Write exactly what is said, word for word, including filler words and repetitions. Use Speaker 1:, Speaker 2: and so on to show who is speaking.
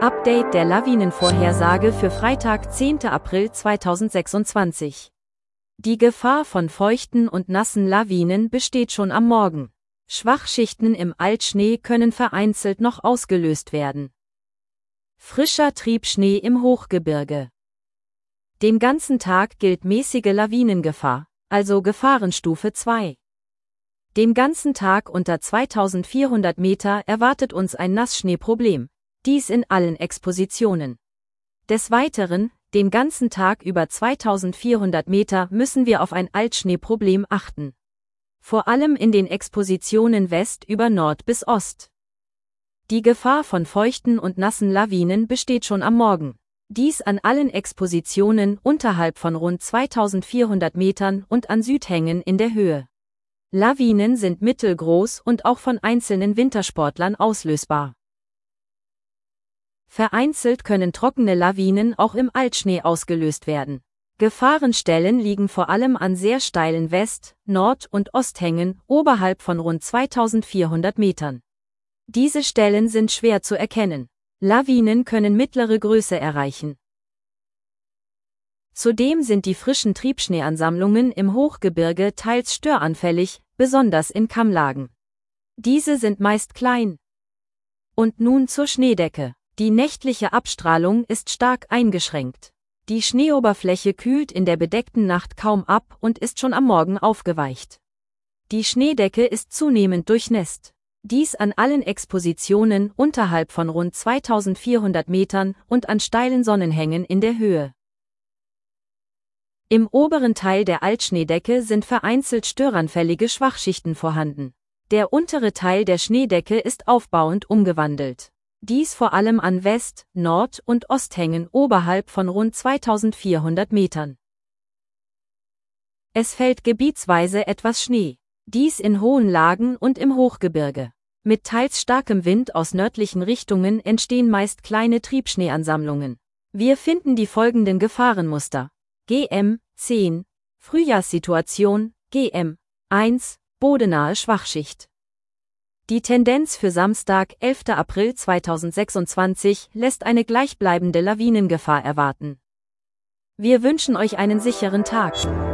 Speaker 1: Update der Lawinenvorhersage für Freitag, zehnten April zweitausendsechsundzwanzig. Die Gefahr von feuchten und nassen Lawinen besteht schon am Morgen. Schwachschichten im Altschnee können vereinzelt noch ausgelöst werden. Frischer Triebschnee im Hochgebirge. Den ganzen Tag gilt mäßige Lawinengefahr, also Gefahrenstufe zwei. Den ganzen Tag unter zweitausendvierhundert Meter erwartet uns ein Nassschneeproblem. Dies in allen Expositionen. Des Weiteren, den ganzen Tag über zweitausendvierhundert Meter müssen wir auf ein Altschneeproblem achten. Vor allem in den Expositionen West über Nord bis Ost. Die Gefahr von feuchten und nassen Lawinen besteht schon am Morgen. Dies an allen Expositionen unterhalb von rund zweitausendvierhundert Metern und an Südhängen in der Höhe. Lawinen sind mittelgroß und auch von einzelnen Wintersportlern auslösbar. Vereinzelt können trockene Lawinen auch im Altschnee ausgelöst werden. Gefahrenstellen liegen vor allem an sehr steilen West-, Nord- und Osthängen oberhalb von rund zweitausendvierhundert Metern. Diese Stellen sind schwer zu erkennen. Lawinen können mittlere Größe erreichen. Zudem sind die frischen Triebschneeansammlungen im Hochgebirge teils störanfällig, besonders in Kammlagen. Diese sind meist klein. Und nun zur Schneedecke. Die nächtliche Abstrahlung ist stark eingeschränkt. Die Schneeoberfläche kühlt in der bedeckten Nacht kaum ab und ist schon am Morgen aufgeweicht. Die Schneedecke ist zunehmend durchnässt. Dies an allen Expositionen unterhalb von rund zweitausendvierhundert Metern und an steilen Sonnenhängen in der Höhe. Im oberen Teil der Altschneedecke sind vereinzelt störanfällige Schwachschichten vorhanden. Der untere Teil der Schneedecke ist aufbauend umgewandelt. Dies vor allem an West-, Nord- und Osthängen oberhalb von rund zweitausendvierhundert Metern. Es fällt gebietsweise etwas Schnee. Dies in hohen Lagen und im Hochgebirge. Mit teils starkem Wind aus nördlichen Richtungen entstehen meist kleine Triebschneeansammlungen. Wir finden die folgenden Gefahrenmuster. G M zehn, Frühjahrssituation, G M eins, bodenahe Schwachschicht. Die Tendenz für Samstag, elften April zweitausendsechsundzwanzig, lässt eine gleichbleibende Lawinengefahr erwarten. Wir wünschen euch einen sicheren Tag.